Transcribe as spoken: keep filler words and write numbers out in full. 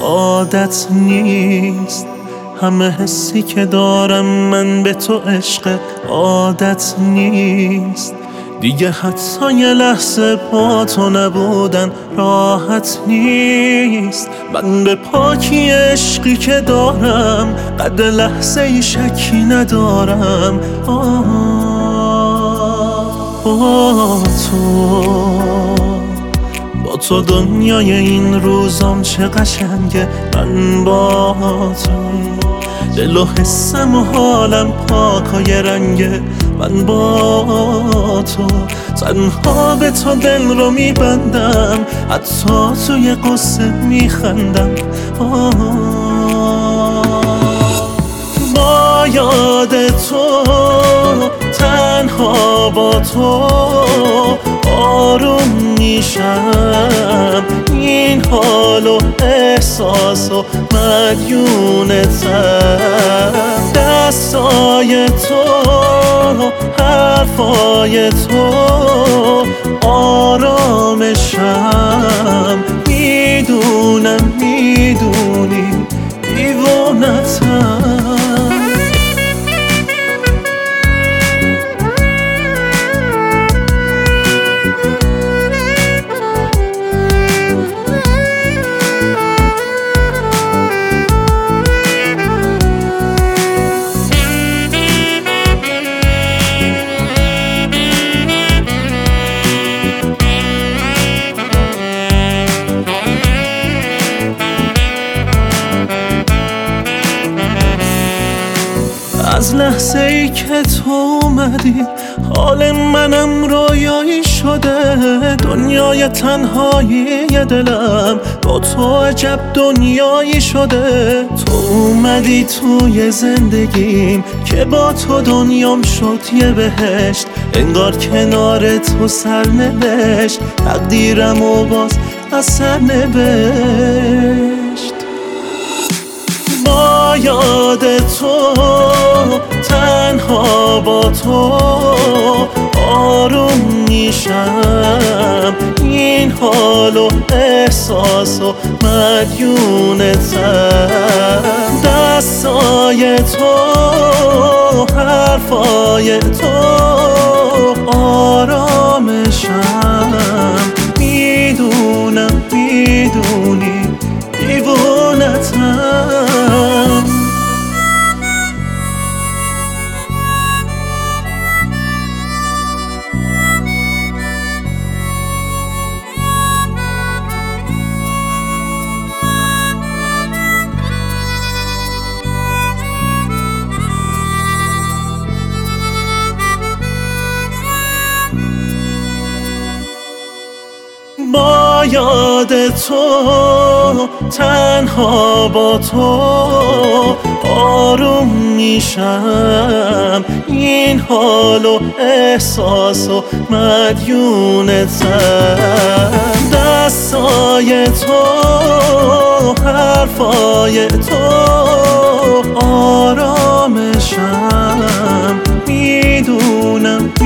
عادت نیست، همه حسی که دارم من به تو عشق عادت نیست. دیگه حتی یه لحظه با تو نبودن راحت نیست. من به پاکی عشقی که دارم قد لحظه ای شکی ندارم. آه با تو با تو دنیای این روزام چه قشنگه. من با تو دل و حسم و حالم پاکای رنگه. من با تو تنها به تو دل رو میبندم، حتی توی قصه میخندم. با یاد تو تنها با تو آروم میشم. این حال و احساس و مدیونتم. دستای تو حرفای تو آرامشم. میدونم میدونی دیوانتم. از لحظه ای که تو اومدی حال منم رویایی شده. دنیای تنهایی دلم با تو عجب دنیایی شده. تو اومدی توی زندگیم که با تو دنیام شد یه بهشت. انگار کنار تو سرنوشت تقدیرم و باز از سرنوشت. با یاد تو تنها با تو آروم میشم. این حال و احساس و مدیونتم. دستای تو حرفای تو آرامشم. میدونم میدونی دیوانتم. با یاد تو تنها با تو آروم میشم. این حال و احساس و مدیونتم. دستای تو حرفای تو آرامشم. میدونم